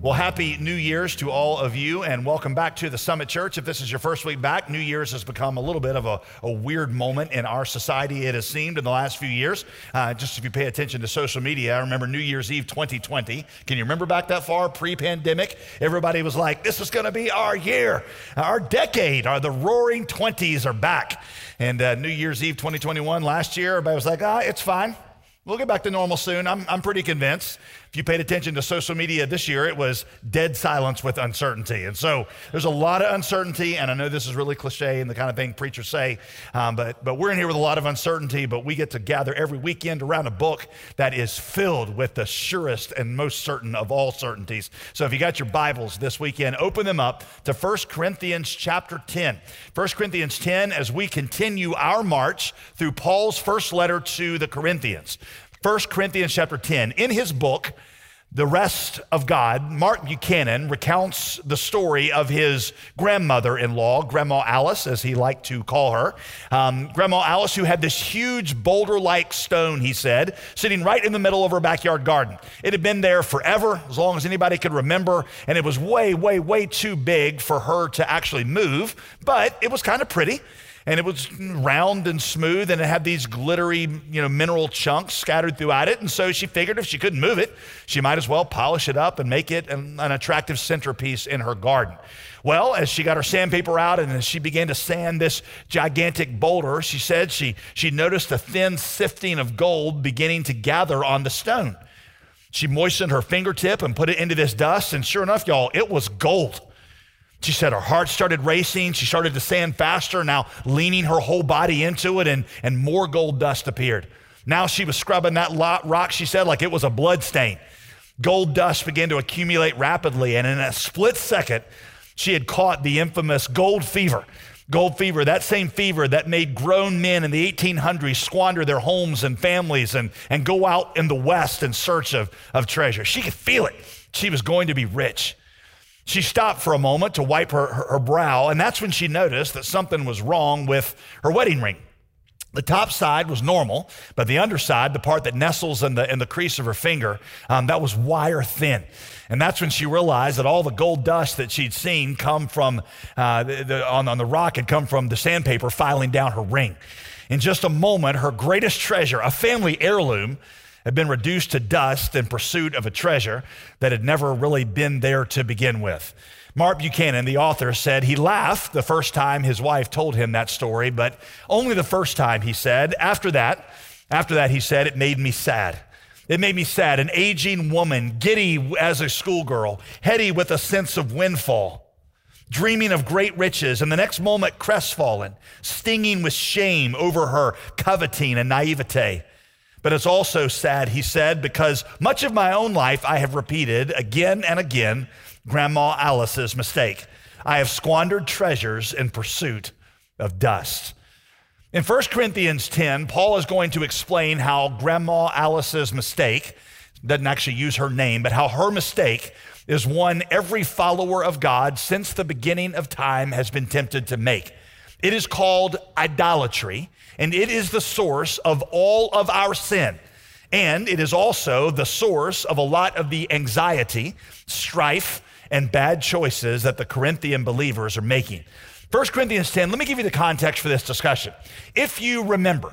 Well, happy New Year's to all of you, and welcome back to the Summit Church. If this is your first week back, New Year's has become a little bit of a weird moment in our society, it has seemed, in the last few years. Just if you pay attention to social media, I remember New Year's Eve 2020. Can you remember back that far, pre-pandemic? Everybody was like, this is going to be our year, our decade, the roaring 20s are back. And New Year's Eve 2021 last year, everybody was like, it's fine. We'll get back to normal soon. I'm pretty convinced. If you paid attention to social media this year, it was dead silence with uncertainty. And so there's a lot of uncertainty, and I know this is really cliche and the kind of thing preachers say, but we're in here with a lot of uncertainty, but we get to gather every weekend around a book that is filled with the surest and most certain of all certainties. So if you got your Bibles this weekend, open them up to 1 Corinthians chapter 10. 1 Corinthians 10 as we continue our march through Paul's first letter to the Corinthians. 1 Corinthians chapter 10. In his book, The Rest of God, Mark Buchanan recounts the story of his grandmother-in-law, Grandma Alice, as he liked to call her. Grandma Alice, who had this huge boulder-like stone, he said, sitting right in the middle of her backyard garden. It had been there forever, as long as anybody could remember, and it was way, way, way too big for her to actually move, but it was kind of pretty. And it was round and smooth, and it had these glittery, mineral chunks scattered throughout it. And so she figured if she couldn't move it, she might as well polish it up and make it an attractive centerpiece in her garden. Well, as she got her sandpaper out and as she began to sand this gigantic boulder, she said she noticed a thin sifting of gold beginning to gather on the stone. She moistened her fingertip and put it into this dust, and sure enough, y'all, it was gold. She said her heart started racing. She started to sand faster, now leaning her whole body into it, and more gold dust appeared. Now she was scrubbing that rock, she said, like it was a blood stain. Gold dust began to accumulate rapidly, and in a split second, she had caught the infamous gold fever. Gold fever, that same fever that made grown men in the 1800s squander their homes and families and go out in the West in search of treasure. She could feel it. She was going to be rich. She stopped for a moment to wipe her brow, and that's when she noticed that something was wrong with her wedding ring. The top side was normal, but the underside, the part that nestles in the crease of her finger, that was wire thin. And that's when she realized that all the gold dust that she'd seen come from on the rock had come from the sandpaper filing down her ring. In just a moment, her greatest treasure, a family heirloom, had been reduced to dust in pursuit of a treasure that had never really been there to begin with. Mark Buchanan, the author, said he laughed the first time his wife told him that story, but only the first time, he said. After that, he said, it made me sad. It made me sad. An aging woman, giddy as a schoolgirl, heady with a sense of windfall, dreaming of great riches, and the next moment crestfallen, stinging with shame over her coveting and naivete. But it's also sad, he said, because much of my own life I have repeated again and again Grandma Alice's mistake. I have squandered treasures in pursuit of dust. In 1 Corinthians 10, Paul is going to explain how Grandma Alice's mistake, doesn't actually use her name, but how her mistake is one every follower of God since the beginning of time has been tempted to make. It is called idolatry, and it is the source of all of our sin. And it is also the source of a lot of the anxiety, strife, and bad choices that the Corinthian believers are making. 1 Corinthians 10, let me give you the context for this discussion. If you remember,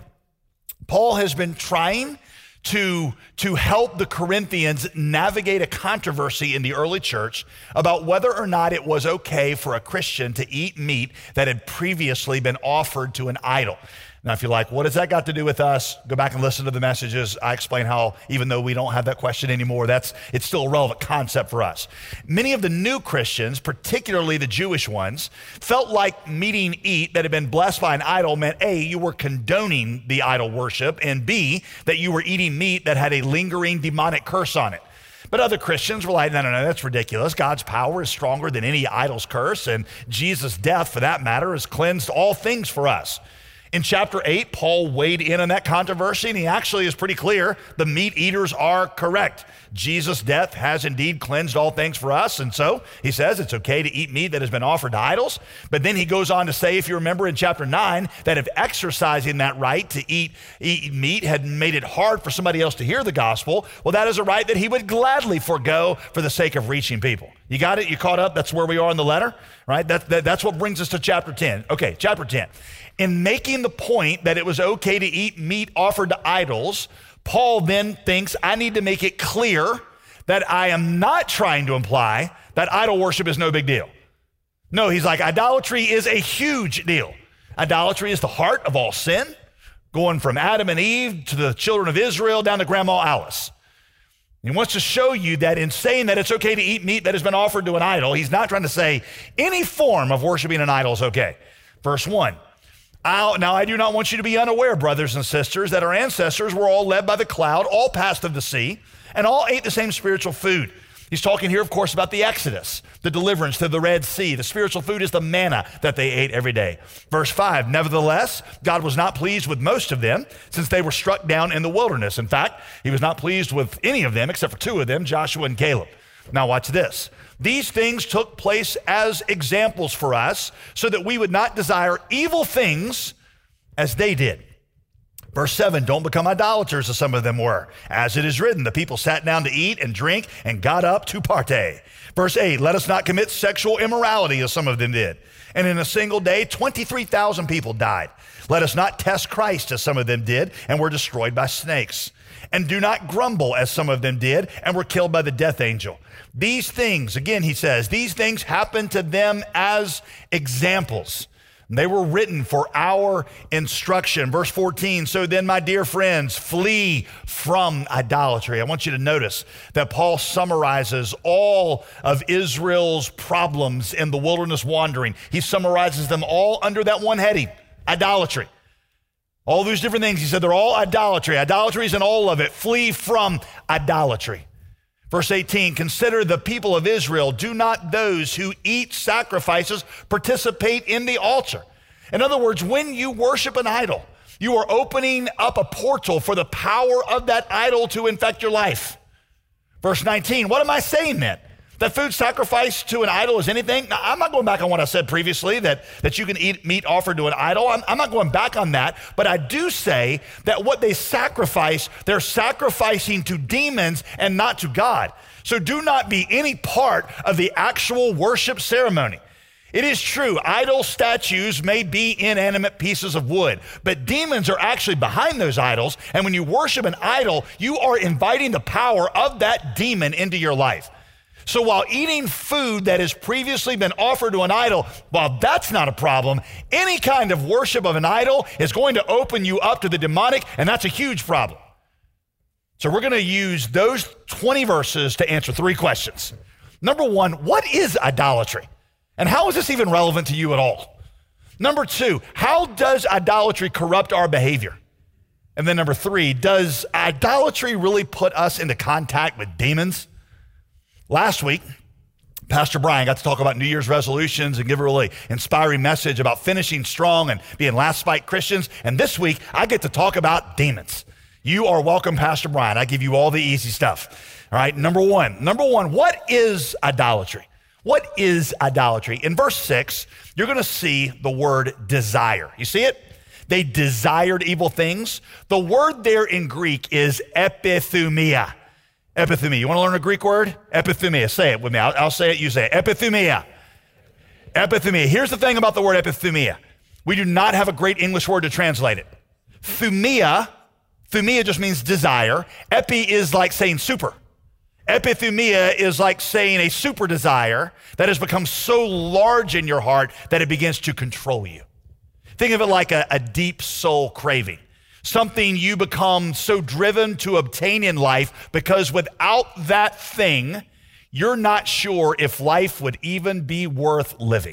Paul has been trying to help the Corinthians navigate a controversy in the early church about whether or not it was okay for a Christian to eat meat that had previously been offered to an idol. Now, if you're like, what does that got to do with us? Go back and listen to the messages. I explain how, even though we don't have that question anymore, it's still a relevant concept for us. Many of the new Christians, particularly the Jewish ones, felt like eat that had been blessed by an idol meant A, you were condoning the idol worship, and B, that you were eating meat that had a lingering demonic curse on it. But other Christians were like, no, that's ridiculous. God's power is stronger than any idol's curse, and Jesus' death, for that matter, has cleansed all things for us. In chapter 8, Paul weighed in on that controversy, and he actually is pretty clear. The meat eaters are correct. Jesus' death has indeed cleansed all things for us, and so he says it's okay to eat meat that has been offered to idols. But then he goes on to say, if you remember in chapter 9, that if exercising that right to eat meat had made it hard for somebody else to hear the gospel, well, that is a right that he would gladly forego for the sake of reaching people. You got it? You caught up? That's where we are in the letter, right? That's what brings us to chapter 10. Okay, chapter 10. In making the point that it was okay to eat meat offered to idols, Paul then thinks, I need to make it clear that I am not trying to imply that idol worship is no big deal. No, he's like, idolatry is a huge deal. Idolatry is the heart of all sin, going from Adam and Eve to the children of Israel down to Grandma Alice. He wants to show you that in saying that it's okay to eat meat that has been offered to an idol, he's not trying to say any form of worshiping an idol is okay. Verse 1. Now, I do not want you to be unaware, brothers and sisters, that our ancestors were all led by the cloud, all passed of the sea, and all ate the same spiritual food. He's talking here, of course, about the Exodus, the deliverance to the Red Sea. The spiritual food is the manna that they ate every day. Verse 5, nevertheless, God was not pleased with most of them since they were struck down in the wilderness. In fact, he was not pleased with any of them except for two of them, Joshua and Caleb. Now watch this. These things took place as examples for us so that we would not desire evil things as they did. Verse 7, don't become idolaters as some of them were. As it is written, the people sat down to eat and drink and got up to partay. Verse 8, let us not commit sexual immorality as some of them did. And in a single day, 23,000 people died. Let us not test Christ as some of them did and were destroyed by snakes. And do not grumble as some of them did and were killed by the death angel. These things, again, he says, these things happened to them as examples. They were written for our instruction. Verse 14, so then, my dear friends, flee from idolatry. I want you to notice that Paul summarizes all of Israel's problems in the wilderness wandering. He summarizes them all under that one heading, idolatry. All those different things, he said, they're all idolatry. Idolatry is in all of it. Flee from idolatry. Verse 18, consider the people of Israel. Do not those who eat sacrifices participate in the altar. In other words, when you worship an idol, you are opening up a portal for the power of that idol to infect your life. Verse 19, what am I saying then? That food sacrificed to an idol is anything? Now, I'm not going back on what I said previously, that you can eat meat offered to an idol. I'm not going back on that, but I do say that what they sacrifice, they're sacrificing to demons and not to God. So do not be any part of the actual worship ceremony. It is true, idol statues may be inanimate pieces of wood, but demons are actually behind those idols, and when you worship an idol, you are inviting the power of that demon into your life. So while eating food that has previously been offered to an idol, while that's not a problem, any kind of worship of an idol is going to open you up to the demonic, and that's a huge problem. So we're going to use those 20 verses to answer three questions. Number one, what is idolatry? And how is this even relevant to you at all? Number two, how does idolatry corrupt our behavior? And then number three, does idolatry really put us into contact with demons? Last week, Pastor Brian got to talk about New Year's resolutions and give a really inspiring message about finishing strong and being last fight Christians. And this week, I get to talk about demons. You are welcome, Pastor Brian. I give you all the easy stuff. All right, number one, what is idolatry? What is idolatry? In verse 6, you're going to see the word desire. You see it? They desired evil things. The word there in Greek is epithumia. Epithumia. You want to learn a Greek word? Epithumia. Say it with me. I'll say it. You say it. Epithumia. Epithumia. Here's the thing about the word epithumia. We do not have a great English word to translate it. Thumia just means desire. Epi is like saying super. Epithumia is like saying a super desire that has become so large in your heart that it begins to control you. Think of it like a deep soul craving. Something you become so driven to obtain in life because without that thing, you're not sure if life would even be worth living.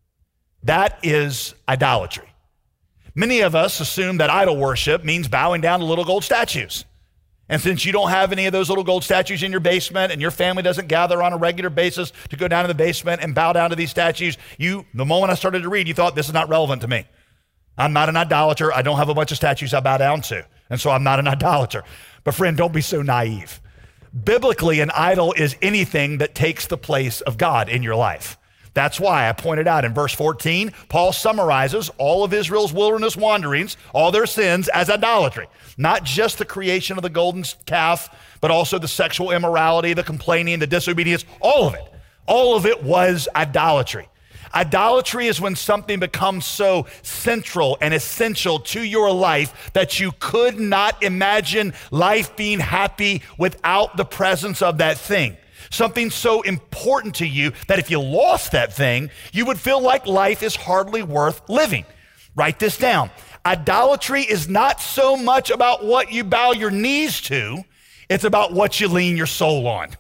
That is idolatry. Many of us assume that idol worship means bowing down to little gold statues. And since you don't have any of those little gold statues in your basement and your family doesn't gather on a regular basis to go down to the basement and bow down to these statues, the moment I started to read, you thought this is not relevant to me. I'm not an idolater. I don't have a bunch of statues I bow down to. And so I'm not an idolater. But friend, don't be so naive. Biblically, an idol is anything that takes the place of God in your life. That's why I pointed out in verse 14, Paul summarizes all of Israel's wilderness wanderings, all their sins, as idolatry. Not just the creation of the golden calf, but also the sexual immorality, the complaining, the disobedience, all of it. All of it was idolatry. Idolatry is when something becomes so central and essential to your life that you could not imagine life being happy without the presence of that thing. Something so important to you that if you lost that thing, you would feel like life is hardly worth living. Write this down. Idolatry is not so much about what you bow your knees to, it's about what you lean your soul on. Let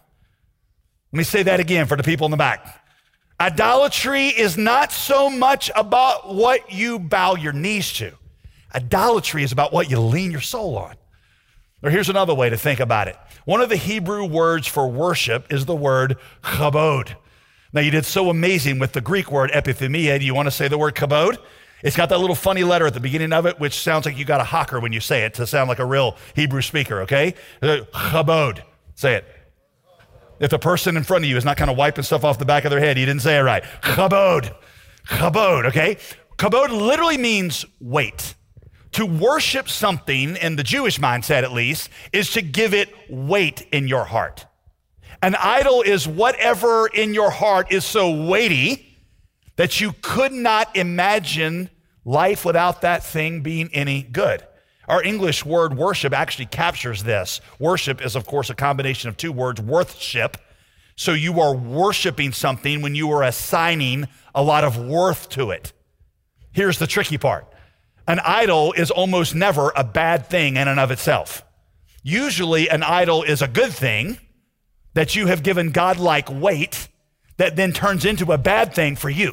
me say that again for the people in the back. Idolatry is not so much about what you bow your knees to. Idolatry is about what you lean your soul on. Or here's another way to think about it. One of the Hebrew words for worship is the word kabod. Now, you did so amazing with the Greek word epithumia. Do you want to say the word kabod? It's got that little funny letter at the beginning of it, which sounds like you got a hawker when you say it to sound like a real Hebrew speaker, okay? Kabod. Say it. If the person in front of you is not kind of wiping stuff off the back of their head, you didn't say it right. Kabod. Kabod, okay? Kabod literally means weight. To worship something, in the Jewish mindset at least, is to give it weight in your heart. An idol is whatever in your heart is so weighty that you could not imagine life without that thing being any good. Our English word worship actually captures this. Worship is, of course, a combination of two words, worthship. So you are worshiping something when you are assigning a lot of worth to it. Here's the tricky part. An idol is almost never a bad thing in and of itself. Usually an idol is a good thing that you have given God-like weight that then turns into a bad thing for you.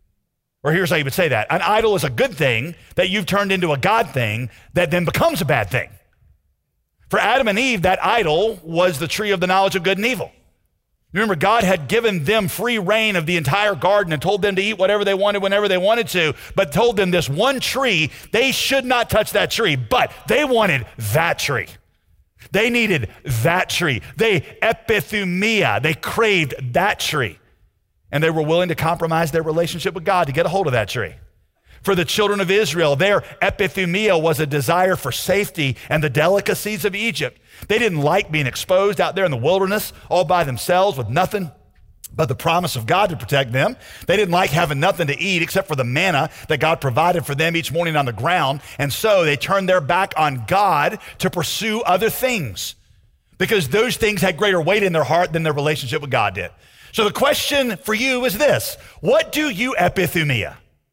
Or here's how you would say that. An idol is a good thing that you've turned into a God thing that then becomes a bad thing. For Adam and Eve, that idol was the tree of the knowledge of good and evil. Remember, God had given them free reign of the entire garden and told them to eat whatever they wanted whenever they wanted to, but told them this one tree, they should not touch that tree, but they wanted that tree. They needed that tree. They epithumia, they craved that tree. And they were willing to compromise their relationship with God to get a hold of that tree. For the children of Israel, their epithumia was a desire for safety and the delicacies of Egypt. They didn't like being exposed out there in the wilderness all by themselves with nothing but the promise of God to protect them. They didn't like having nothing to eat except for the manna that God provided for them each morning on the ground. And so they turned their back on God to pursue other things because those things had greater weight in their heart than their relationship with God did. So the question for you is this: what do you epithumia?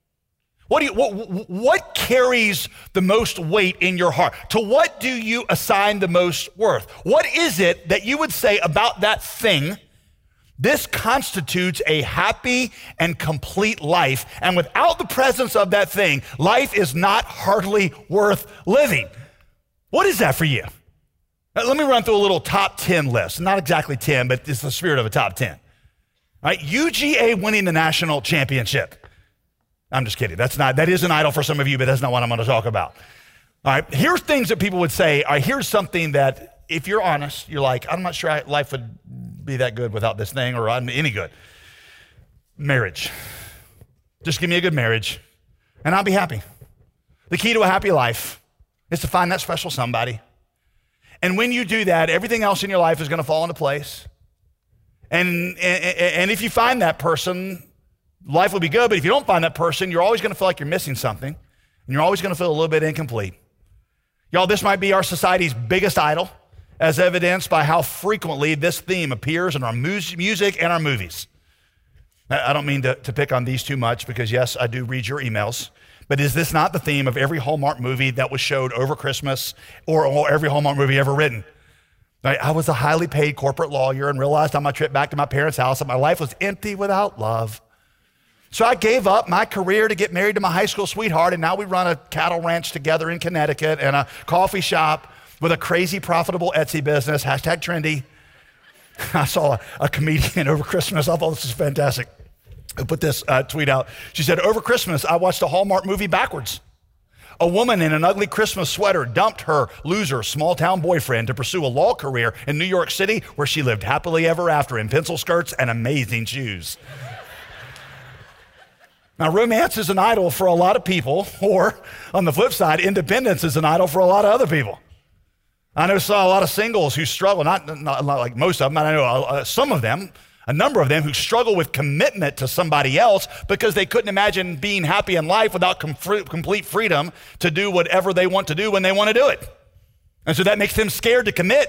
What carries the most weight in your heart? To what do you assign the most worth? What is it that you would say about that thing? This constitutes a happy and complete life, and without the presence of that thing, life is not hardly worth living. What is that for you? Let me run through a little top 10 list. Not exactly 10, but it's the spirit of a top 10. All right, UGA winning the national championship. I'm just kidding. That is an idol for some of you, but that's not what I'm going to talk about. All right, here's things that people would say. All right, here's something that, if you're honest, you're like, I'm not sure life would be that good without this thing, or any good. Marriage. Just give me a good marriage, and I'll be happy. The key to a happy life is to find that special somebody. And when you do that, everything else in your life is going to fall into place. And if you find that person, life will be good. But if you don't find that person, you're always going to feel like you're missing something. And you're always going to feel a little bit incomplete. Y'all, this might be our society's biggest idol, as evidenced by how frequently this theme appears in our music and our movies. I don't mean to pick on these too much because, yes, I do read your emails. But is this not the theme of every Hallmark movie that was showed over Christmas or every Hallmark movie ever written? I was a highly paid corporate lawyer and realized on my trip back to my parents' house that my life was empty without love. So I gave up my career to get married to my high school sweetheart, and now we run a cattle ranch together in Connecticut and a coffee shop with a crazy profitable Etsy business, hashtag trendy. I saw a comedian over Christmas. I thought this was fantastic. I put this tweet out. She said, over Christmas, I watched a Hallmark movie backwards. A woman in an ugly Christmas sweater dumped her loser small-town boyfriend to pursue a law career in New York City, where she lived happily ever after in pencil skirts and amazing shoes. Now, romance is an idol for a lot of people, or on the flip side, independence is an idol for a lot of other people. I saw a lot of singles who struggle, not like most of them, I know some of them, a number of them who struggle with commitment to somebody else because they couldn't imagine being happy in life without complete freedom to do whatever they want to do when they want to do it. And so that makes them scared to commit.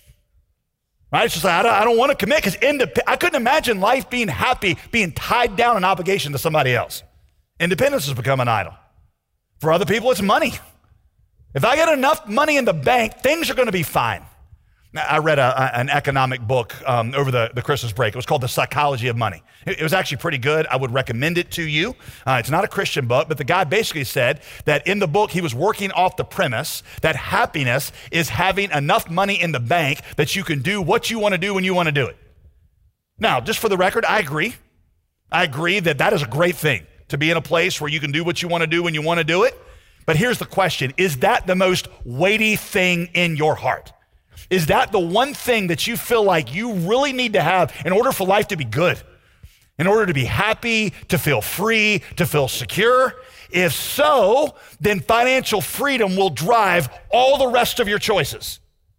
Right? It's just like, I don't want to commit because I couldn't imagine life being happy, being tied down in obligation to somebody else. Independence has become an idol. For other people, it's money. If I get enough money in the bank, things are going to be fine. I read an economic book over the Christmas break. It was called The Psychology of Money. It was actually pretty good. I would recommend it to you. It's not a Christian book, but the guy basically said that in the book, he was working off the premise that happiness is having enough money in the bank that you can do what you want to do when you want to do it. Now, just for the record, I agree. I agree that is a great thing, to be in a place where you can do what you want to do when you want to do it. But here's the question. Is that the most weighty thing in your heart? Is that the one thing that you feel like you really need to have in order for life to be good? In order to be happy, to feel free, to feel secure? If so, then financial freedom will drive all the rest of your choices.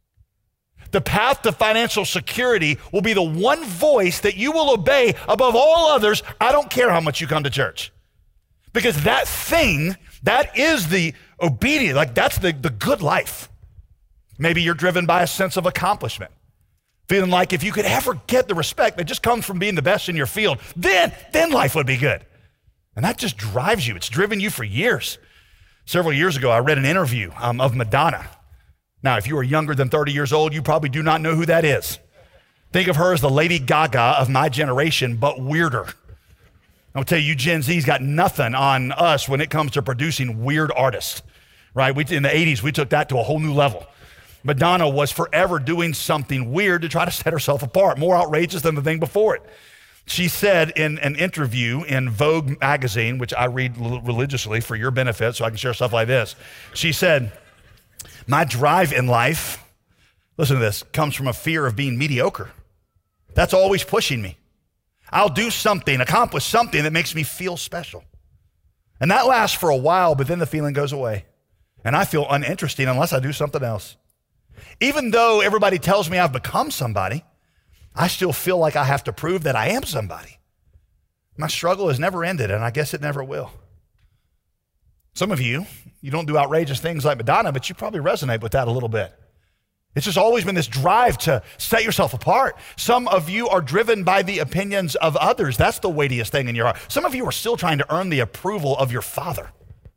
The path to financial security will be the one voice that you will obey above all others. I don't care how much you come to church. Because that thing, that is the obedience, like that's the good life. Maybe you're driven by a sense of accomplishment, feeling like if you could ever get the respect that just comes from being the best in your field, then life would be good. And that just drives you. It's driven you for years. Several years ago, I read an interview of Madonna. Now, if you are younger than 30 years old, you probably do not know who that is. Think of her as the Lady Gaga of my generation, but weirder. I'll tell you, Gen Z's got nothing on us when it comes to producing weird artists, right? In the 80s, we took that to a whole new level. Madonna was forever doing something weird to try to set herself apart, more outrageous than the thing before it. She said in an interview in Vogue magazine, which I read religiously for your benefit so I can share stuff like this. She said, "My drive in life," listen to this, "comes from a fear of being mediocre. That's always pushing me. I'll do something, accomplish something that makes me feel special. And that lasts for a while, but then the feeling goes away. And I feel uninteresting unless I do something else. Even though everybody tells me I've become somebody, I still feel like I have to prove that I am somebody. My struggle has never ended, and I guess it never will." Some of you don't do outrageous things like Madonna, but you probably resonate with that a little bit. It's just always been this drive to set yourself apart. Some of you are driven by the opinions of others. That's the weightiest thing in your heart. Some of you are still trying to earn the approval of your father.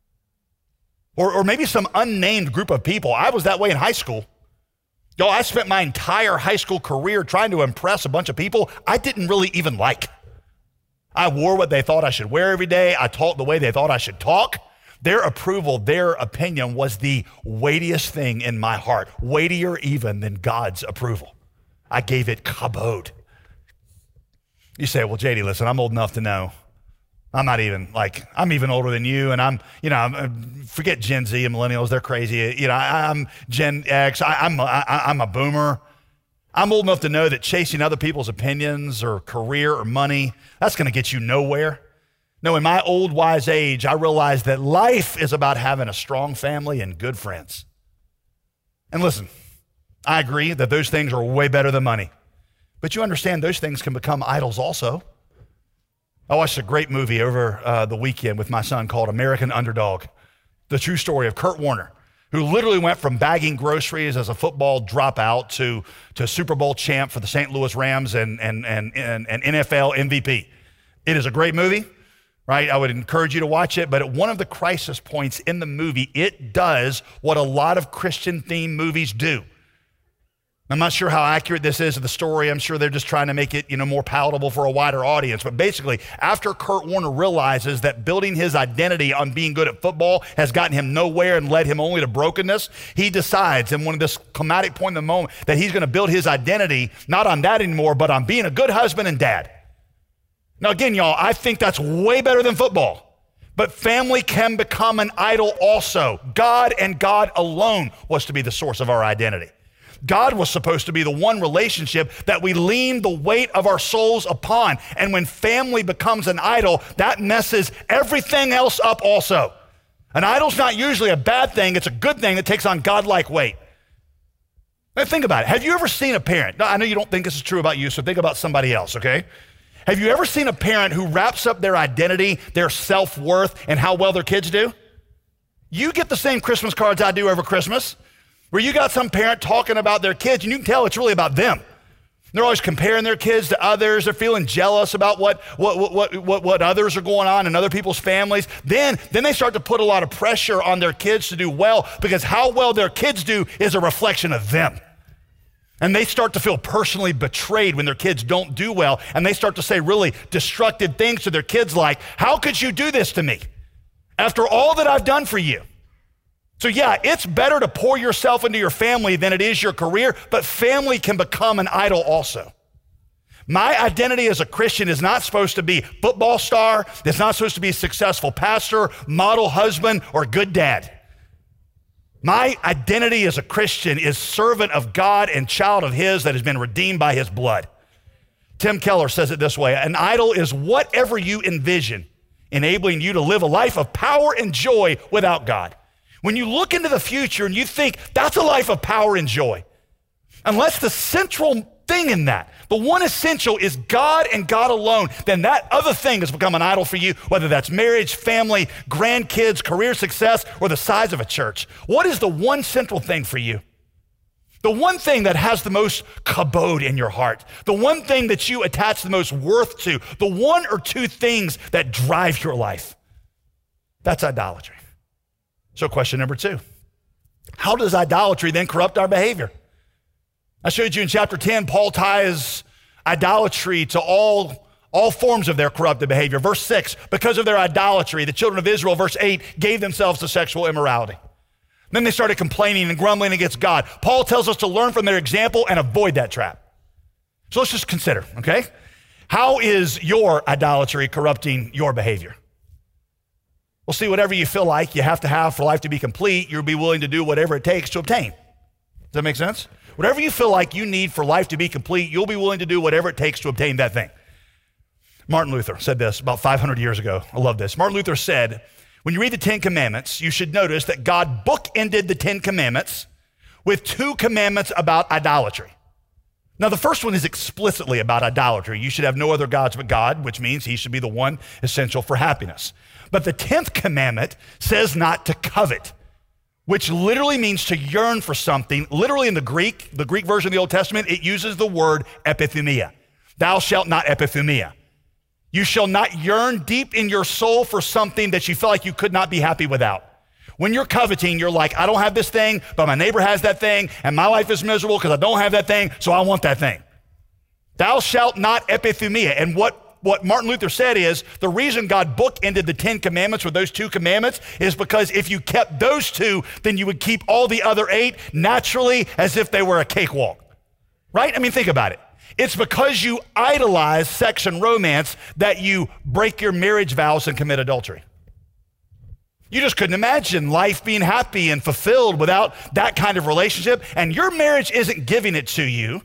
Or maybe some unnamed group of people. I was that way in high school. I spent my entire high school career trying to impress a bunch of people I didn't really even like. I wore what they thought I should wear every day. I talked the way they thought I should talk. Their approval, their opinion was the weightiest thing in my heart, weightier even than God's approval. I gave it kabod. You say, "Well, JD, listen, I'm old enough to know. I'm even older than you, and forget Gen Z and millennials, they're crazy. I'm Gen X, I'm a boomer. I'm old enough to know that chasing other people's opinions or career or money, that's gonna get you nowhere. No, in my old wise age, I realized that life is about having a strong family and good friends." And listen, I agree that those things are way better than money, but you understand those things can become idols also. I watched a great movie over the weekend with my son called American Underdog, the true story of Kurt Warner, who literally went from bagging groceries as a football dropout to Super Bowl champ for the St. Louis Rams and NFL MVP. It is a great movie, right? I would encourage you to watch it, but at one of the crisis points in the movie, it does what a lot of Christian-themed movies do. I'm not sure how accurate this is of the story. I'm sure they're just trying to make it, more palatable for a wider audience. But basically, after Kurt Warner realizes that building his identity on being good at football has gotten him nowhere and led him only to brokenness, he decides in one of this climatic point in the moment that he's going to build his identity not on that anymore, but on being a good husband and dad. Now again, y'all, I think that's way better than football. But family can become an idol also. God and God alone was to be the source of our identity. God was supposed to be the one relationship that we lean the weight of our souls upon. And when family becomes an idol, that messes everything else up also. An idol's not usually a bad thing. It's a good thing that takes on God-like weight. Now think about it. Have you ever seen a parent? Now, I know you don't think this is true about you, so think about somebody else, okay? Have you ever seen a parent who wraps up their identity, their self-worth, and how well their kids do? You get the same Christmas cards I do over Christmas, where you got some parent talking about their kids, and you can tell it's really about them. They're always comparing their kids to others. They're feeling jealous about what others are going on in other people's families. Then they start to put a lot of pressure on their kids to do well, because how well their kids do is a reflection of them. And they start to feel personally betrayed when their kids don't do well, and they start to say really destructive things to their kids like, how could you do this to me after all that I've done for you? So yeah, it's better to pour yourself into your family than it is your career, but family can become an idol also. My identity as a Christian is not supposed to be football star. It's not supposed to be successful pastor, model husband, or good dad. My identity as a Christian is servant of God and child of his that has been redeemed by his blood. Tim Keller says it this way: an idol is whatever you envision, enabling you to live a life of power and joy without God. When you look into the future and you think that's a life of power and joy, unless the central thing in that, the one essential is God and God alone, then that other thing has become an idol for you, whether that's marriage, family, grandkids, career success, or the size of a church. What is the one central thing for you? The one thing that has the most kabod in your heart, the one thing that you attach the most worth to, the one or two things that drive your life. That's idolatry. So question number 2, how does idolatry then corrupt our behavior? I showed you in chapter 10, Paul ties idolatry to all forms of their corrupted behavior. Verse 6, because of their idolatry, the children of Israel, verse 8, gave themselves to sexual immorality. Then they started complaining and grumbling against God. Paul tells us to learn from their example and avoid that trap. So let's just consider, okay? How is your idolatry corrupting your behavior? Well, see, whatever you feel like you have to have for life to be complete, you'll be willing to do whatever it takes to obtain. Does that make sense? Whatever you feel like you need for life to be complete, you'll be willing to do whatever it takes to obtain that thing. Martin Luther said this about 500 years ago. I love this. Martin Luther said, when you read the 10 Commandments, you should notice that God bookended the 10 Commandments with 2 commandments about idolatry. Now, the first one is explicitly about idolatry. You should have no other gods but God, which means he should be the one essential for happiness. But the 10th commandment says not to covet, which literally means to yearn for something. Literally in the Greek version of the Old Testament, it uses the word epithumia. Thou shalt not epithumia. You shall not yearn deep in your soul for something that you feel like you could not be happy without. When you're coveting, you're like, I don't have this thing, but my neighbor has that thing, and my life is miserable because I don't have that thing, so I want that thing. Thou shalt not epithumia. And what Martin Luther said is the reason God bookended the 10 commandments with those 2 commandments is because if you kept those 2, then you would keep all the other 8 naturally as if they were a cakewalk, right? I mean, think about it. It's because you idolize sex and romance that you break your marriage vows and commit adultery. You just couldn't imagine life being happy and fulfilled without that kind of relationship, and your marriage isn't giving it to you.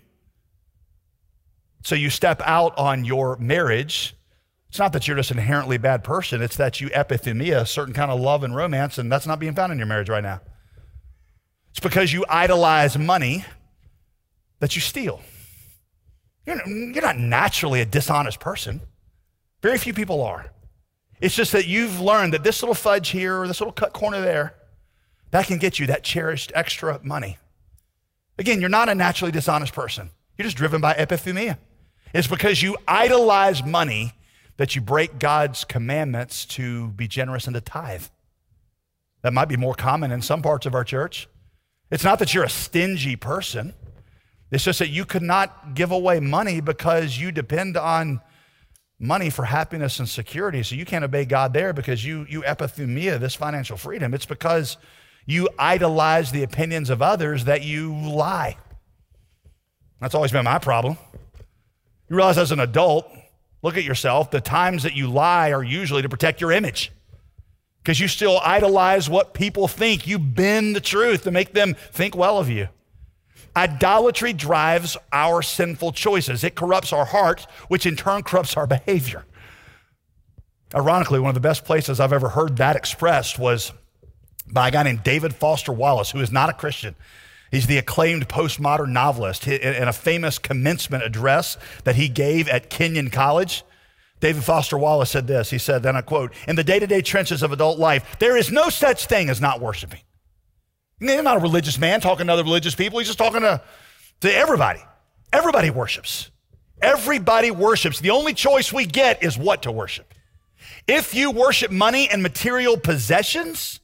So you step out on your marriage. It's not that you're just an inherently bad person. It's that you epithumia a certain kind of love and romance, and that's not being found in your marriage right now. It's because you idolize money that you steal. You're not naturally a dishonest person. Very few people are. It's just that you've learned that this little fudge here or this little cut corner there, that can get you that cherished extra money. Again, you're not a naturally dishonest person. You're just driven by epithumia. It's because you idolize money that you break God's commandments to be generous and to tithe. That might be more common in some parts of our church. It's not that you're a stingy person. It's just that you could not give away money because you depend on money for happiness and security. So you can't obey God there because you epithumia this financial freedom. It's because you idolize the opinions of others that you lie. That's always been my problem. You realize as an adult, look at yourself, the times that you lie are usually to protect your image. because you still idolize what people think. You bend the truth to make them think well of you. Idolatry drives our sinful choices. It corrupts our hearts, which in turn corrupts our behavior. Ironically, one of the best places I've ever heard that expressed was by a guy named David Foster Wallace, who is not a Christian. He's the acclaimed postmodern novelist. In a famous commencement address that he gave at Kenyon College, David Foster Wallace said this. He said, then I quote, "In the day-to-day trenches of adult life, there is no such thing as not worshiping." He's not a religious man talking to other religious people. He's just talking to everybody. Everybody worships. Everybody worships. The only choice we get is what to worship. If you worship money and material possessions,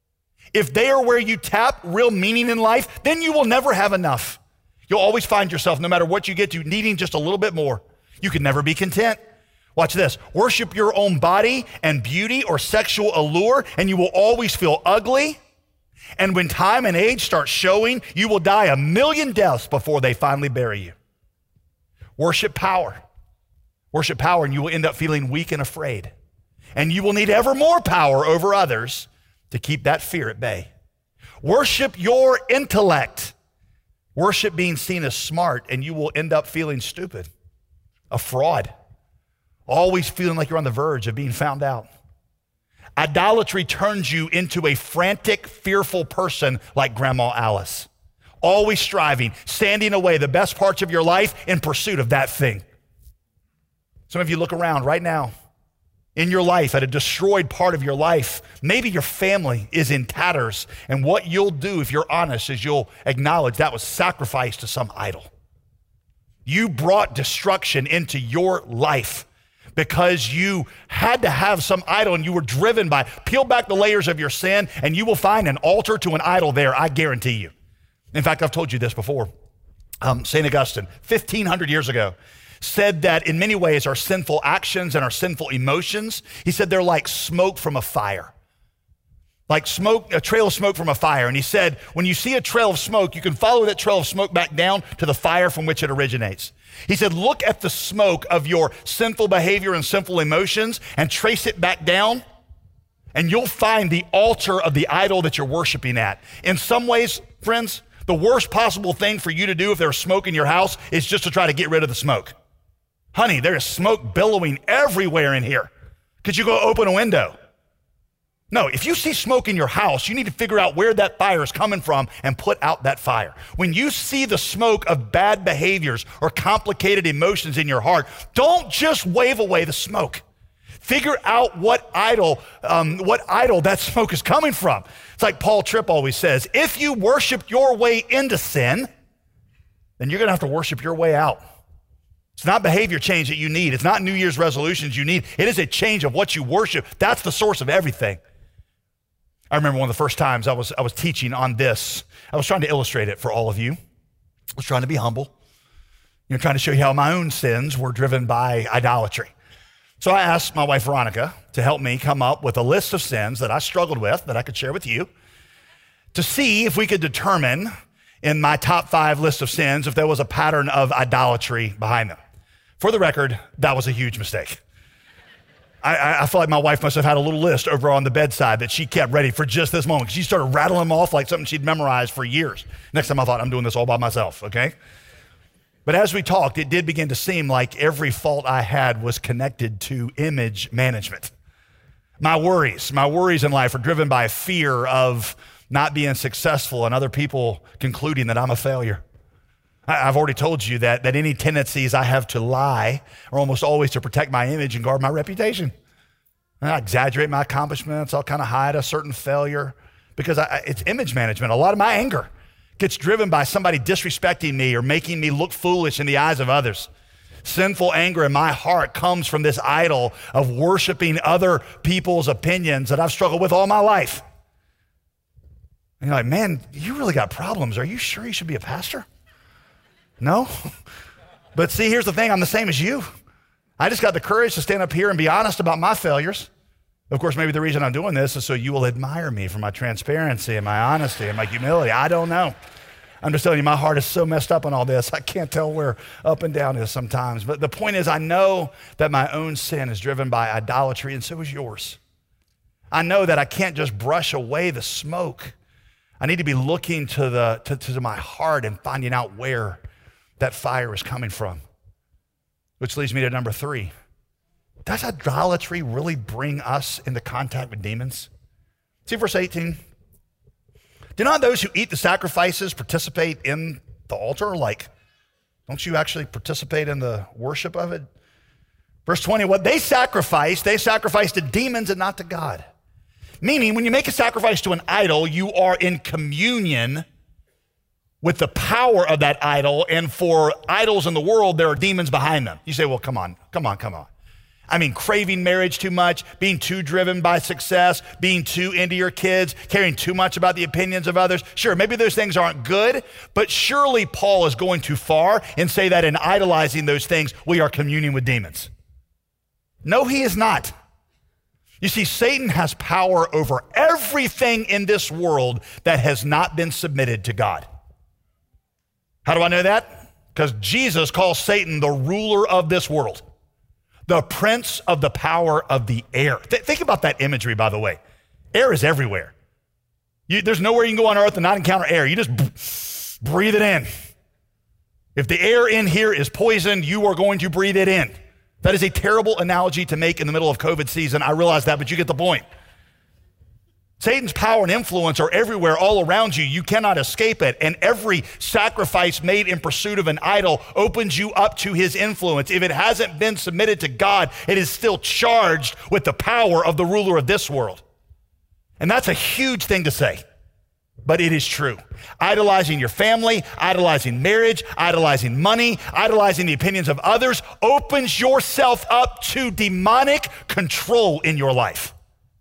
if they are where you tap real meaning in life, then you will never have enough. You'll always find yourself, no matter what you get to, needing just a little bit more. You can never be content. Watch this. Worship your own body and beauty or sexual allure, and you will always feel ugly. And when time and age start showing, you will die a million deaths before they finally bury you. Worship power. Worship power, and you will end up feeling weak and afraid. And you will need ever more power over others to keep that fear at bay. Worship your intellect. Worship being seen as smart, and you will end up feeling stupid, a fraud, always feeling like you're on the verge of being found out. Idolatry turns you into a frantic, fearful person like Grandma Alice, always striving, standing away the best parts of your life in pursuit of that thing. Some of you look around right now in your life at a destroyed part of your life. Maybe your family is in tatters, and what you'll do, if you're honest, is you'll acknowledge that was sacrificed to some idol. You brought destruction into your life because you had to have some idol, and you were driven by, peel back the layers of your sin, and you will find an altar to an idol there, I guarantee you. In fact, I've told you this before. St. Augustine, 1,500 years ago, said that in many ways our sinful actions and our sinful emotions, he said they're like smoke from a fire. Like smoke, a trail of smoke from a fire. And he said, when you see a trail of smoke, you can follow that trail of smoke back down to the fire from which it originates. He said, look at the smoke of your sinful behavior and sinful emotions and trace it back down, and you'll find the altar of the idol that you're worshiping at. In some ways, friends, the worst possible thing for you to do if there's smoke in your house is just to try to get rid of the smoke. Honey, there is smoke billowing everywhere in here. Could you go open a window? No, if you see smoke in your house, you need to figure out where that fire is coming from and put out that fire. When you see the smoke of bad behaviors or complicated emotions in your heart, don't just wave away the smoke. Figure out what idol that smoke is coming from. It's like Paul Tripp always says, if you worship your way into sin, then you're gonna have to worship your way out. It's not behavior change that you need. It's not New Year's resolutions you need. It is a change of what you worship. That's the source of everything. I remember one of the first times I was teaching on this. I was trying to illustrate it for all of you. I was trying to be humble. Trying to show you how my own sins were driven by idolatry. So I asked my wife, Veronica, to help me come up with a list of sins that I struggled with that I could share with you to see if we could determine in my top 5 list of sins if there was a pattern of idolatry behind them. For the record, that was a huge mistake. I feel like my wife must have had a little list over on the bedside that she kept ready for just this moment. She started rattling them off like something she'd memorized for years. Next time I thought, I'm doing this all by myself, okay? But as we talked, it did begin to seem like every fault I had was connected to image management. My worries in life are driven by fear of not being successful and other people concluding that I'm a failure. I've already told you that any tendencies I have to lie are almost always to protect my image and guard my reputation. I exaggerate my accomplishments. I'll kind of hide a certain failure because it's image management. A lot of my anger gets driven by somebody disrespecting me or making me look foolish in the eyes of others. Sinful anger in my heart comes from this idol of worshiping other people's opinions that I've struggled with all my life. And you're like, man, you really got problems. Are you sure you should be a pastor? No? But see, here's the thing. I'm the same as you. I just got the courage to stand up here and be honest about my failures. Of course, maybe the reason I'm doing this is so you will admire me for my transparency and my honesty and my humility. I don't know. I'm just telling you, my heart is so messed up on all this. I can't tell where up and down is sometimes. But the point is, I know that my own sin is driven by idolatry, and so is yours. I know that I can't just brush away the smoke. I need to be looking to my heart and finding out where that fire is coming from. Which leads me to number 3. Does idolatry really bring us into contact with demons? See verse 18. Do not those who eat the sacrifices participate in the altar? Like, don't you actually participate in the worship of it? Verse 20, what they sacrifice to demons and not to God. Meaning, when you make a sacrifice to an idol, you are in communion with the power of that idol, and for idols in the world, there are demons behind them. You say, well, come on. I mean, craving marriage too much, being too driven by success, being too into your kids, caring too much about the opinions of others. Sure, maybe those things aren't good, but surely Paul is going too far and say that in idolizing those things, we are communing with demons. No, he is not. You see, Satan has power over everything in this world that has not been submitted to God. How do I know that? Because Jesus calls Satan the ruler of this world, the prince of the power of the air. Think about that imagery, by the way. Air is everywhere. There's nowhere you can go on earth and not encounter air. You just breathe it in. If the air in here is poison, you are going to breathe it in. That is a terrible analogy to make in the middle of COVID season. I realize that, but you get the point. Satan's power and influence are everywhere, all around you. You cannot escape it. And every sacrifice made in pursuit of an idol opens you up to his influence. If it hasn't been submitted to God, it is still charged with the power of the ruler of this world. And that's a huge thing to say, but it is true. Idolizing your family, idolizing marriage, idolizing money, idolizing the opinions of others opens yourself up to demonic control in your life.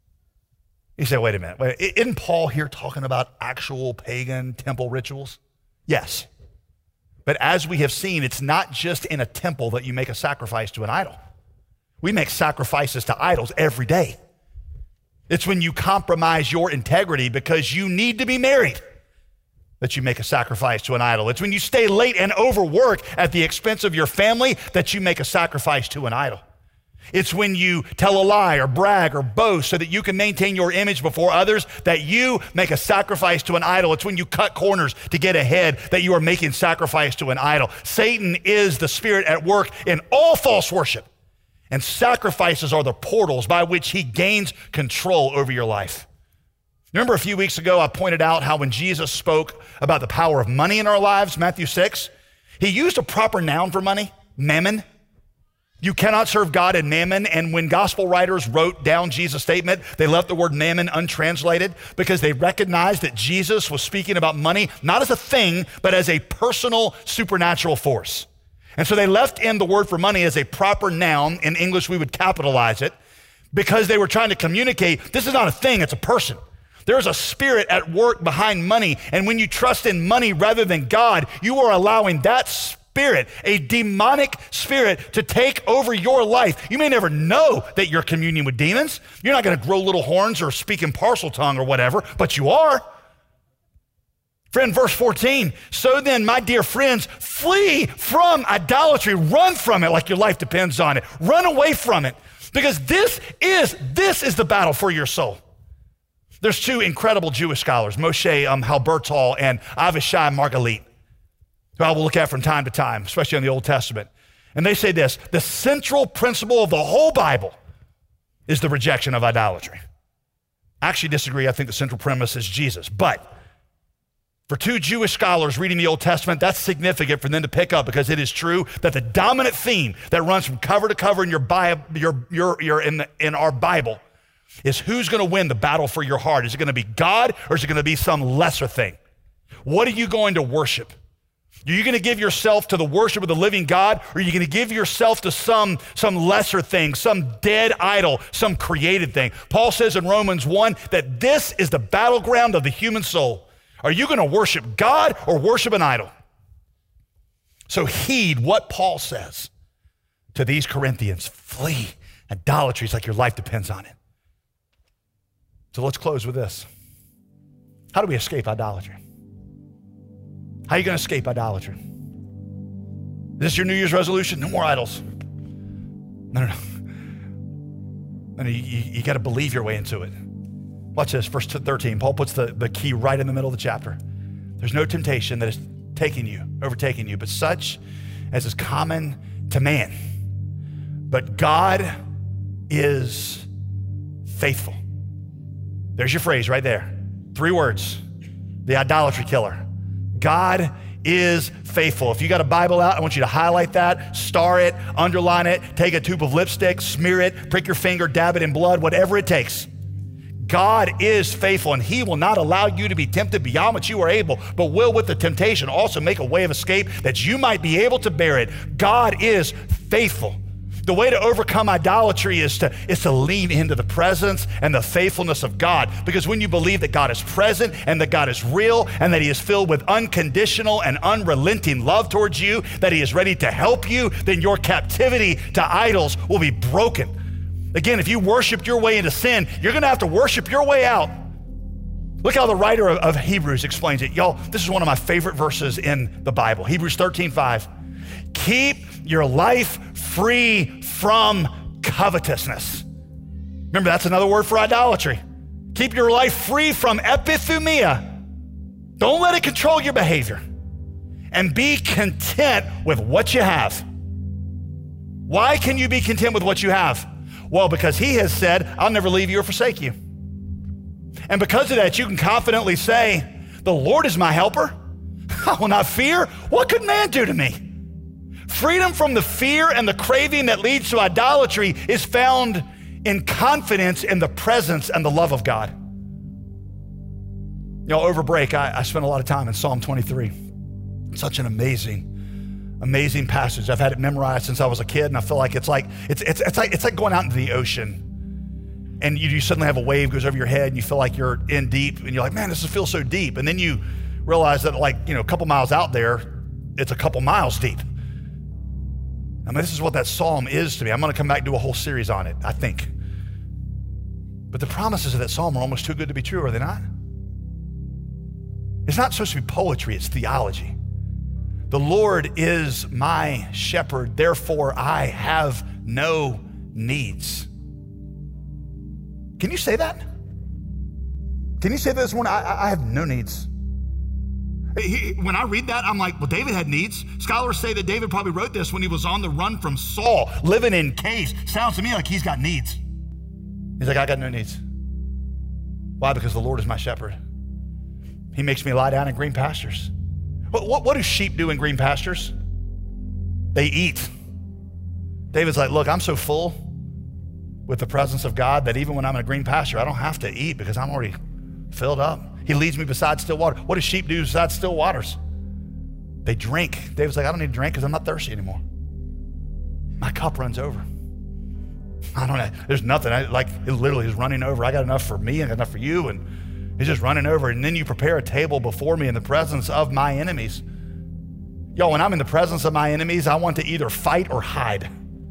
You say, wait a minute, isn't Paul here talking about actual pagan temple rituals? Yes. But as we have seen, it's not just in a temple that you make a sacrifice to an idol. We make sacrifices to idols every day. It's when you compromise your integrity because you need to be married that you make a sacrifice to an idol. It's when you stay late and overwork at the expense of your family that you make a sacrifice to an idol. It's when you tell a lie or brag or boast so that you can maintain your image before others that you make a sacrifice to an idol. It's when you cut corners to get ahead that you are making sacrifice to an idol. Satan is the spirit at work in all false worship, and sacrifices are the portals by which he gains control over your life. Remember a few weeks ago, I pointed out how when Jesus spoke about the power of money in our lives, Matthew 6, he used a proper noun for money, mammon. You cannot serve God and mammon. And when gospel writers wrote down Jesus' statement, they left the word mammon untranslated because they recognized that Jesus was speaking about money, not as a thing, but as a personal supernatural force. And so they left in the word for money as a proper noun. In English, we would capitalize it because they were trying to communicate, this is not a thing, it's a person. There's a spirit at work behind money. And when you trust in money rather than God, you are allowing that spirit, a demonic spirit, to take over your life. You may never know that you're communing with demons. You're not going to grow little horns or speak in parcel tongue or whatever, but you are. Friend, verse 14, so then, my dear friends, flee from idolatry. Run from it like your life depends on it. Run away from it because this is the battle for your soul. There's two incredible Jewish scholars, Moshe Halbertal and Avishai Margalit, who I will look at from time to time, especially in the Old Testament. And they say this, the central principle of the whole Bible is the rejection of idolatry. I actually disagree. I think the central premise is Jesus. But for two Jewish scholars reading the Old Testament, that's significant for them to pick up because it is true that the dominant theme that runs from cover to cover in your Bible, in our Bible, is who's going to win the battle for your heart. Is it going to be God or is it going to be some lesser thing? What are you going to worship? Are you going to give yourself to the worship of the living God, or are you going to give yourself to some lesser thing, some dead idol, some created thing? Paul says in Romans 1 that this is the battleground of the human soul. Are you going to worship God or worship an idol? So heed what Paul says to these Corinthians. Flee idolatry. It's like your life depends on it. So let's close with this. How do we escape idolatry? How are you going to escape idolatry? Is this your New Year's resolution? No more idols. No. You got to believe your way into it. Watch this, verse 13. Paul puts the key right in the middle of the chapter. There's no temptation that is overtaking you, but such as is common to man. But God is faithful. There's your phrase right there. 3 words, the idolatry killer. God is faithful. If you got a Bible out, I want you to highlight that, star it, underline it, take a tube of lipstick, smear it, prick your finger, dab it in blood, whatever it takes. God is faithful, and he will not allow you to be tempted beyond what you are able, but will with the temptation also make a way of escape that you might be able to bear it. God is faithful. The way to overcome idolatry is to lean into the presence and the faithfulness of God. Because when you believe that God is present and that God is real and that he is filled with unconditional and unrelenting love towards you, that he is ready to help you, then your captivity to idols will be broken. Again, if you worshiped your way into sin, you're gonna have to worship your way out. Look how the writer of Hebrews explains it. Y'all, this is one of my favorite verses in the Bible. Hebrews 13:5. Keep your life free from covetousness. Remember, that's another word for idolatry. Keep your life free from epithumia. Don't let it control your behavior. And be content with what you have. Why can you be content with what you have? Well, because he has said, I'll never leave you or forsake you. And because of that, you can confidently say, the Lord is my helper. I will not fear. What could man do to me? Freedom from the fear and the craving that leads to idolatry is found in confidence in the presence and the love of God. You know, over break, I spent a lot of time in Psalm 23. Such an amazing passage. I've had it memorized since I was a kid, and I feel like it's like going out into the ocean, and you suddenly have a wave goes over your head, and you feel like you're in deep, and you're like, man, this feels so deep. And then you realize that, like, a couple miles out there, it's a couple miles deep. I mean, this is what that psalm is to me. I'm going to come back and do a whole series on it, I think. But the promises of that psalm are almost too good to be true, are they not? It's not supposed to be poetry, it's theology. The Lord is my shepherd, therefore I have no needs. Can you say that? Can you say that this morning? I have no needs. When I read that, I'm like, well, David had needs. Scholars say that David probably wrote this when he was on the run from Saul, living in caves. Sounds to me like he's got needs. He's like, I got no needs. Why? Because the Lord is my shepherd. He makes me lie down in green pastures. What do sheep do in green pastures? They eat. David's like, look, I'm so full with the presence of God that even when I'm in a green pasture, I don't have to eat because I'm already filled up. He leads me beside still water. What do sheep do beside still waters? They drink. David's like, I don't need to drink because I'm not thirsty anymore. My cup runs over. I don't know. There's nothing. It literally is running over. I got enough for me and enough for you, and it's just running over. And then you prepare a table before me in the presence of my enemies. Yo, when I'm in the presence of my enemies, I want to either fight or hide.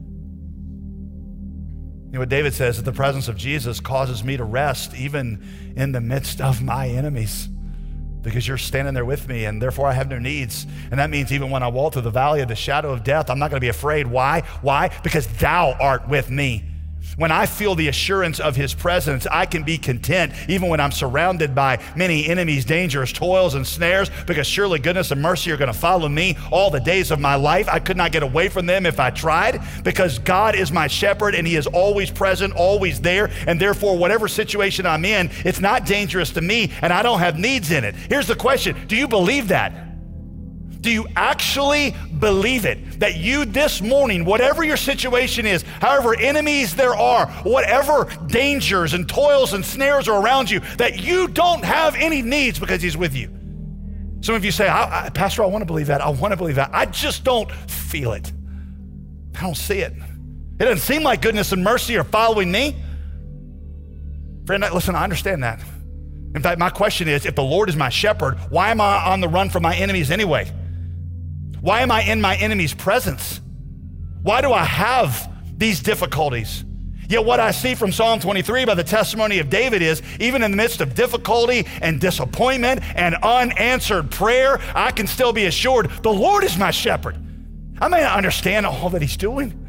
You know what David says, that the presence of Jesus causes me to rest even in the midst of my enemies, because you're standing there with me, and therefore I have no needs. And that means even when I walk through the valley of the shadow of death, I'm not going to be afraid. Why? Because thou art with me. When I feel the assurance of his presence, I can be content even when I'm surrounded by many enemies, dangers, toils, and snares, because surely goodness and mercy are going to follow me all the days of my life. I could not get away from them if I tried, because God is my shepherd and he is always present, always there, and therefore whatever situation I'm in, it's not dangerous to me and I don't have needs in it. Here's the question, do you believe that? Do you actually believe it? That you this morning, whatever your situation is, however enemies there are, whatever dangers and toils and snares are around you, that you don't have any needs because he's with you. Some of you say, Pastor, I want to believe that. I want to believe that. I just don't feel it. I don't see it. It doesn't seem like goodness and mercy are following me. Friend, listen, I understand that. In fact, my question is, if the Lord is my shepherd, why am I on the run from my enemies anyway? Why am I in my enemy's presence? Why do I have these difficulties? Yet what I see from Psalm 23 by the testimony of David is, even in the midst of difficulty and disappointment and unanswered prayer, I can still be assured the Lord is my shepherd. I may not understand all that he's doing.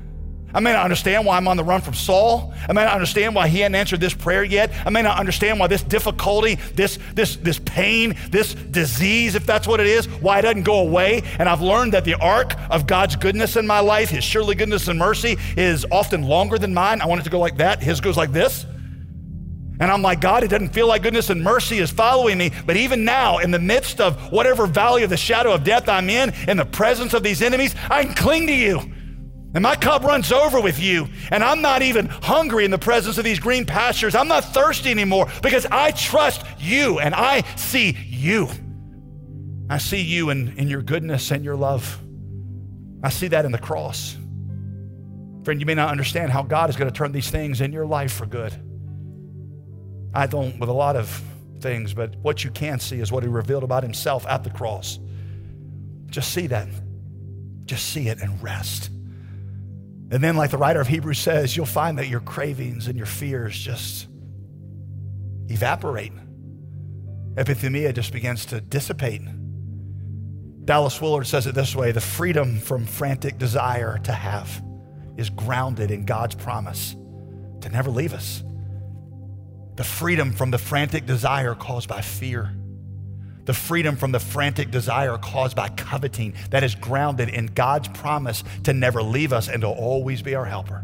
I may not understand why I'm on the run from Saul. I may not understand why he hadn't answered this prayer yet. I may not understand why this difficulty, this pain, this disease, if that's what it is, why it doesn't go away. And I've learned that the arc of God's goodness in my life, his surely goodness and mercy, is often longer than mine. I want it to go like that. His goes like this. And I'm like, God, it doesn't feel like goodness and mercy is following me. But even now, in the midst of whatever valley of the shadow of death I'm in the presence of these enemies, I can cling to you. And my cup runs over with you. And I'm not even hungry in the presence of these green pastures. I'm not thirsty anymore because I trust you and I see you. I see you in your goodness and your love. I see that in the cross. Friend, you may not understand how God is going to turn these things in your life for good. I don't with a lot of things, but what you can see is what he revealed about himself at the cross. Just see that. Just see it and rest. And then, like the writer of Hebrews says, you'll find that your cravings and your fears just evaporate. Epithumia just begins to dissipate. Dallas Willard says it this way: the freedom from frantic desire to have is grounded in God's promise to never leave us. The freedom from the frantic desire caused by fear. The freedom from the frantic desire caused by coveting that is grounded in God's promise to never leave us and to always be our helper.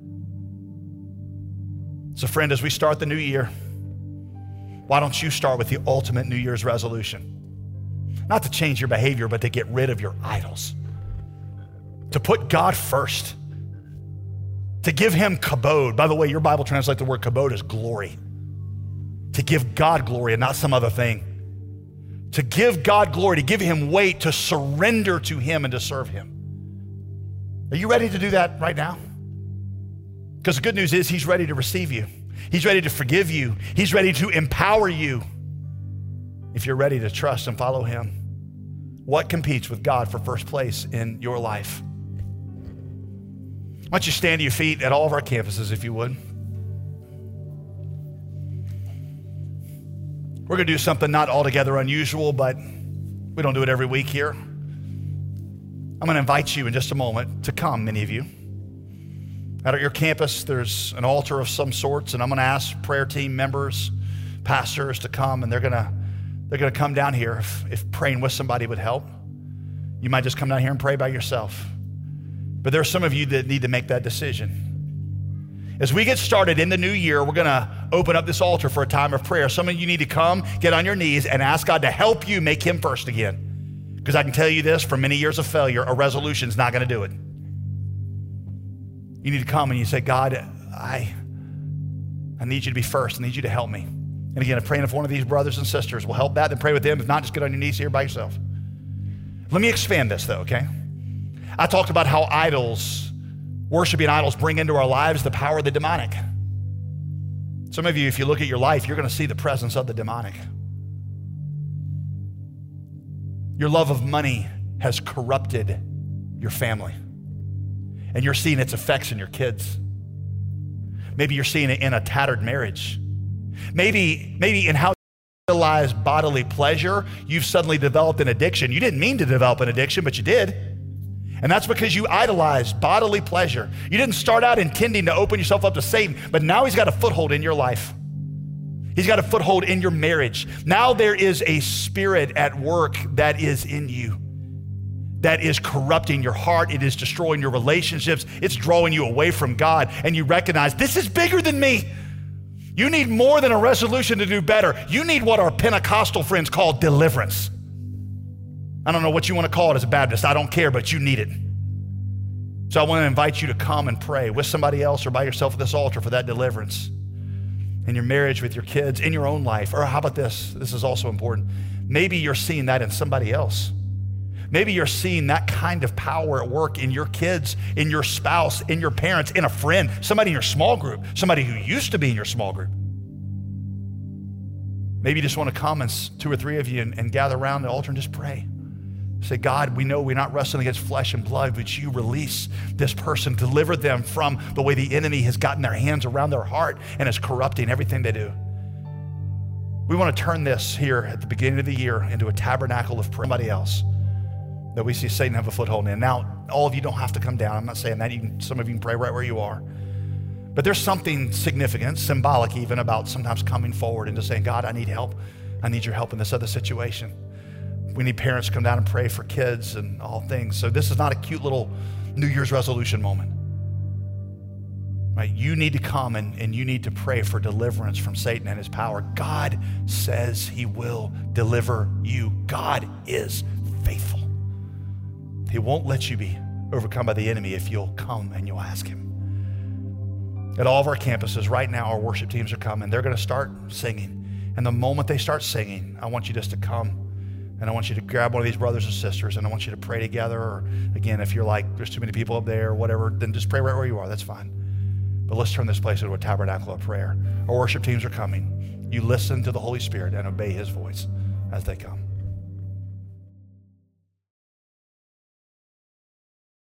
So friend, as we start the new year, why don't you start with the ultimate New Year's resolution? Not to change your behavior, but to get rid of your idols. To put God first. To give him kabod. By the way, your Bible translates the word kabod as glory. To give God glory and not some other thing. To give God glory, to give him weight, to surrender to him and to serve him. Are you ready to do that right now? Because the good news is he's ready to receive you. He's ready to forgive you. He's ready to empower you. If you're ready to trust and follow him, what competes with God for first place in your life? Why don't you stand to your feet at all of our campuses, if you would. We're going to do something not altogether unusual, but we don't do it every week here. I'm going to invite you in just a moment to come, many of you. Out at your campus, there's an altar of some sorts, and I'm going to ask prayer team members, pastors to come, and they're going to come down here if praying with somebody would help. You might just come down here and pray by yourself. But there are some of you that need to make that decision. As we get started in the new year, we're going to open up this altar for a time of prayer. Some of you need to come, get on your knees, and ask God to help you make him first again. Because I can tell you this, from many years of failure, a resolution's not going to do it. You need to come and you say, God, I need you to be first. I need you to help me. And again, if praying with one of these brothers and sisters will help that, then pray with them. If not, just get on your knees here by yourself. Let me expand this though, okay? I talked about how worshiping idols bring into our lives the power of the demonic. Some of you, if you look at your life, you're going to see the presence of the demonic. Your love of money has corrupted your family, and you're seeing its effects in your kids. Maybe you're seeing it in a tattered marriage. Maybe in how you realize bodily pleasure, you've suddenly developed an addiction. You didn't mean to develop an addiction, but you did. And that's because you idolized bodily pleasure. You didn't start out intending to open yourself up to Satan, but now he's got a foothold in your life. He's got a foothold in your marriage. Now there is a spirit at work that is in you, that is corrupting your heart. It is destroying your relationships. It's drawing you away from God. And you recognize this is bigger than me. You need more than a resolution to do better. You need what our Pentecostal friends call deliverance. I don't know what you want to call it as a Baptist. I don't care, but you need it. So I want to invite you to come and pray with somebody else or by yourself at this altar for that deliverance in your marriage, with your kids, in your own life. Or how about this? This is also important. Maybe you're seeing that in somebody else. Maybe you're seeing that kind of power at work in your kids, in your spouse, in your parents, in a friend, somebody in your small group, somebody who used to be in your small group. Maybe you just want to come and 2 or 3 of you and gather around the altar and just pray. Say, God, we know we're not wrestling against flesh and blood, but you release this person, deliver them from the way the enemy has gotten their hands around their heart and is corrupting everything they do. We want to turn this here at the beginning of the year into a tabernacle of prayer. Somebody else that we see Satan have a foothold in. Now, all of you don't have to come down. I'm not saying that. Some of you can pray right where you are. But there's something significant, symbolic even, about sometimes coming forward and just saying, God, I need help. I need your help in this other situation. We need parents to come down and pray for kids and all things. So this is not a cute little New Year's resolution moment. Right? You need to come and you need to pray for deliverance from Satan and his power. God says he will deliver you. God is faithful. He won't let you be overcome by the enemy if you'll come and you'll ask him. At all of our campuses right now, our worship teams are coming. They're going to start singing. And the moment they start singing, I want you just to come and I want you to grab one of these brothers and sisters and I want you to pray together. Or again, if you're like, there's too many people up there or whatever, then just pray right where you are. That's fine. But let's turn this place into a tabernacle of prayer. Our worship teams are coming. You listen to the Holy Spirit and obey his voice as they come.